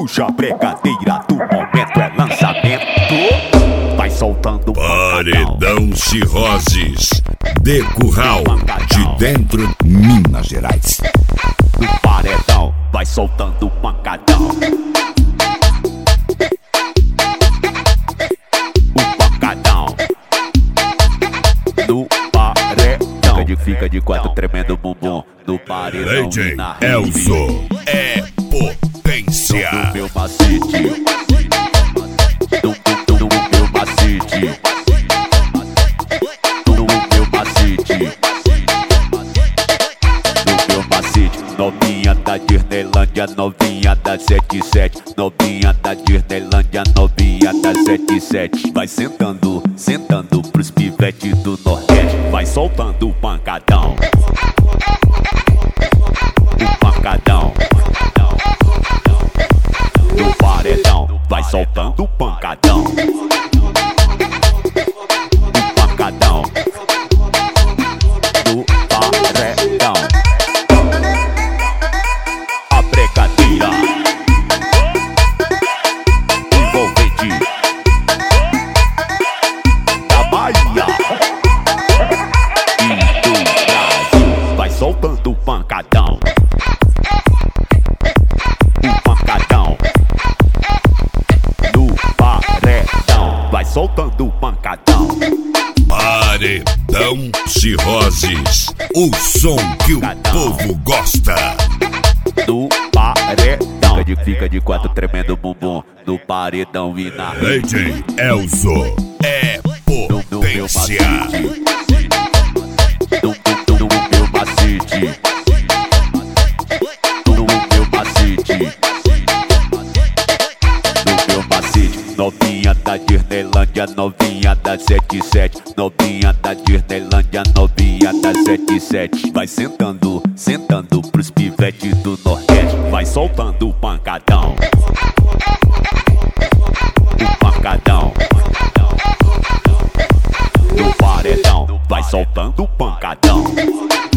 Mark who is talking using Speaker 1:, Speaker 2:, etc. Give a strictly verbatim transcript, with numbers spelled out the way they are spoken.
Speaker 1: puxa a bregadeira do momento, é lançamento. Vai soltando o
Speaker 2: Paredão Cirroses de Curral, de dentro, Minas Gerais.
Speaker 1: No paredão, vai soltando o pancadão. O pancadão. No paredão. Fica de, fica de quatro tremendo bumbum. No paredão.
Speaker 2: D J Elzo é potência.
Speaker 1: No meu macete. No, no, no meu macete. No meu macete. No meu macete. Novinha da Disneylândia, novinha da setenta e sete. Novinha da Disneylândia, novinha da setenta e sete. Vai sentando, sentando pros pivetes do Nordeste. Vai soltando o pancadão. O pancadão. No paredão, vai soltando o pancadão. O pancadão. No paredão. A bregadeira envolvente da Bahia e do Brasil. Vai soltando o pancadão. O pancadão. No paredão, vai soltando o pancadão.
Speaker 2: Paredão Cirroses, o som que o povo gosta.
Speaker 1: No paredão, fica de, fica de quatro tremendo bumbum. No paredão e na
Speaker 2: D J Elzo é potência.
Speaker 1: No, no, no meu macete. No meu macete. No meu macete. Novinha da Disneylândia, novinha da setenta e sete. Novinha da Disneylândia, novinha da setenta e sete. Vai sentando, sentando pros pivetes do Nordeste. Vai soltando o pancadão. O pancadão. No paredão, vai soltando o pancadão.